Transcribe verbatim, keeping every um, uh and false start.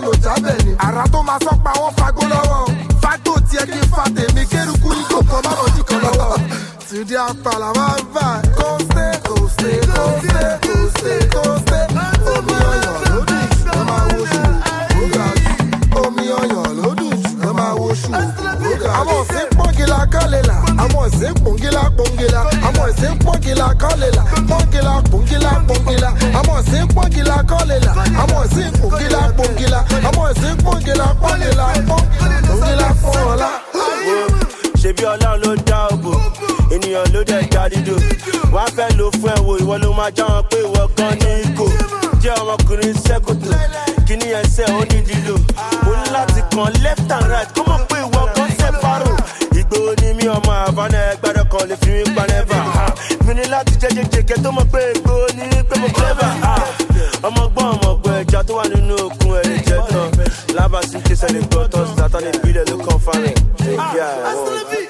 ò jábẹ̀ ni. Àrà tó máa sọ pa wọ́n fagbó lọ́wọ́. Fágbó tiẹ̀ kí n fa tèmi kérukú ní kòkó má bọ̀ jí kan lọ́wọ́. Tìdí àpàlà máa ń bà. Kóńsé kóńsé kóńsé kóńsé kóńsé. Omi ọyàn lódì jù ló máa wo ṣù. Ó ga jù. Omi ọyàn lódì jù ló máa wo ṣù. Ó ga jù. Àwọn òsín pọ́ngìlà kọ́lélà. Àwọn òsín pọ́ngìlà pọ́ngìlà. Àwọn òsín pọ́ngìlà kọ́lélà. Pọ́ngìlà pọ́ngìlà pọ́ngìlà. Àwọn òsín pọ́ngìlà kọ́lélà. Àwọn òsín pọ́ngìlà pọ́ngìlà. Àwọn òsín pọ́ngìlà pọ́ngìlà. Pọ́ngìlà fún ọ̀la. Ṣebí Ọlọ́run ló dá òbò, ènìyàn ló dẹ̀ dá dídò. Wọ́n á fẹ́ lò fún ẹ̀wò, ìwọ ló máa já wọn pé ìwọ gan ní ikò. Jẹ́ ọmọkùnrin sẹ́kòtò, kíní ẹsẹ̀ ó ní lílò. O ní láti kàn left and right, kó mọ̀ pé ìwọ gan sẹ́pàrò. Ìgbòho ni mí ọmọ àbánà ẹgbẹ́rẹ́ kan lè fi mí pa nẹ́fà. Mi ní láti jẹ́jẹ́ jẹ́kẹ́ tó mọ̀ pé ìgbòho ni pé mo clever. Ọmọ gbọ́n ọmọ gbọ́ ẹja tó wà nínú òkun ẹ̀ lè jẹ́ tán. Lábàásí kí sẹ́ni gbọ́ tán, sátánì ìbílẹ̀ ló kàn fárin. Yeah,